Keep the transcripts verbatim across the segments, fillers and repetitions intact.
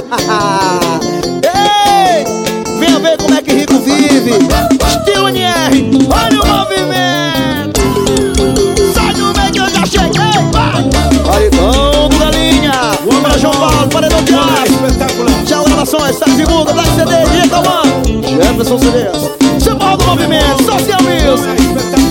Ei, venha ver como é que rico vive. Estilo N R, olha o movimento. Sai do meio que eu já cheguei, vai. Paredão do Galinha, para João Paulo, paredão de aço. Tchau, gravações, tá segunda, Black C D, direito ao mano Jefferson C Ds. Symbol do movimento, Social Music.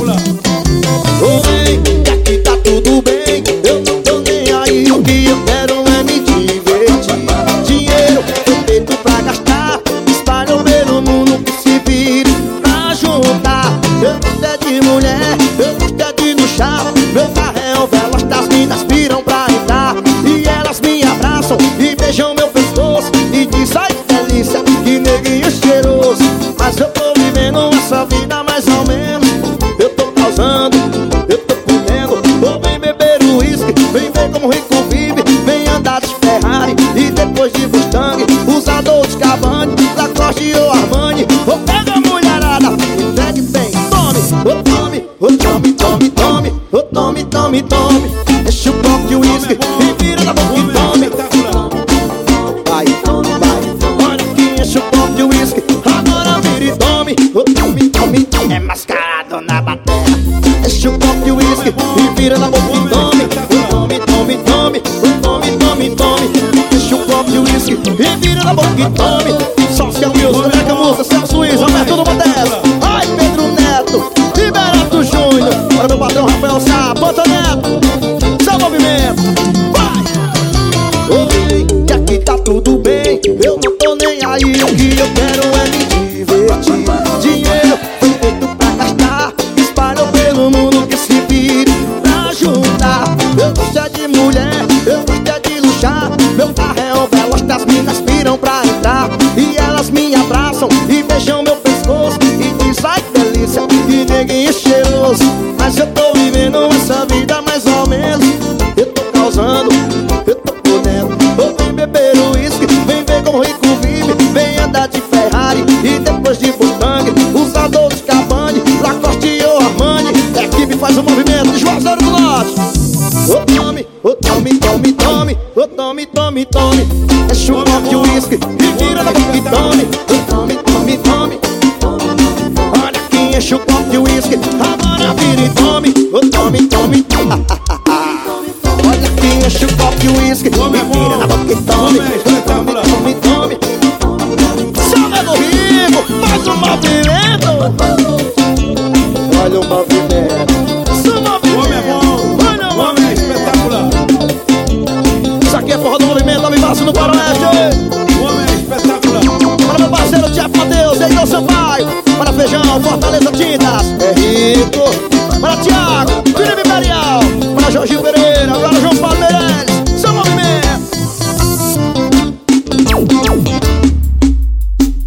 Oi, que aqui tá tudo bem, eu não tô nem aí. O que eu quero é me divertir. Dinheiro foi feito pra gastar, espalhou pelo mundo que se vire pra juntar. Eu gosto é de mulher, eu gosto é de luxar. Meu carro é um velas, das minas viram pra entrar. E elas me abraçam e beijam meu pescoço e diz, ai delícia, que neguinho cheiroso. Mas eu tô vivendo essa vida mais ou menos. Eu tô causando, eu tô comendo. Vou bem beber o uísque, vem ver como rico vive. Vem andar de Ferrari e depois de Mustang, usador de Cavani, Lacoste ou Armani. Ou pega a mulherada e pegue bem. Tome, ô tome, ô tome, tome, tome. Ô tome, tome, tome. Deixa o copo de uísque e vira na boca e tome. Vai, vai, olha que enche o copo de uísque. Agora vira e tome. Ô tome, tome, tome. É mascarado na bateria. Deixa o copo de uísque e vira na boca e tome. Ô tome, tome, tome. Ô tome, tome, tome. Deixa o copo de uísque e vira na boca e tome. Social Music, América Música, Celso Luiz, Roberto do Modesto. Ai, Pedro Neto, Liberato Júnior. Para meu patrão Rafael Sá, Panta Neto. Seu movimento, vai! Oi, que aqui tá tudo bem, eu não tô nem aí. O que eu quero é me divertir. Dinheiro foi feito pra gastar, espalhou pelo mundo que se vire pra juntar. Eu gosto é de mulher, eu gosto é de luxar. Meu carro é um veloz, das minas viram pra entrar. E elas me abraçam e beijam meu pescoço e diz, ai delícia, que neguinho cheiroso. Mas eu tô vivendo essa vida mais ou menos. Eu tô causando, eu tô podendo. Vou vem beber o uísque, vem ver como rico vive. Vem andar de Ferrari e depois de Mustang, usador de Cavani, Lacoste ou Armani. A equipe faz o movimento de Juazeiro do Norte. Ô tome, ô tome, tome, tome. Ô tome, tome, tome. Deixa o copo de uísque e vira na boca e tome. Ô tome, tome, tome. Olha que enche o copo de uísque, agora vira e tome. Ô tome, tome, tome. Olha que enche o copo de uísque e vira na boca e tome. Ô tome, tome, tome. Chama do rico, faz o movimento. Olha o movimento. Seu movimento. Olha o movimento. Espetacular. Isso aqui é forró do movimento, me passa no Faroeste. Homem espetacular. Para meu parceiro Jeff Matheus, Eidon Sampaio. Para Feijão, Fortaleza Tintas, é rico. Para Thiago, Felipe Imperial. Para Jorginho Pereira.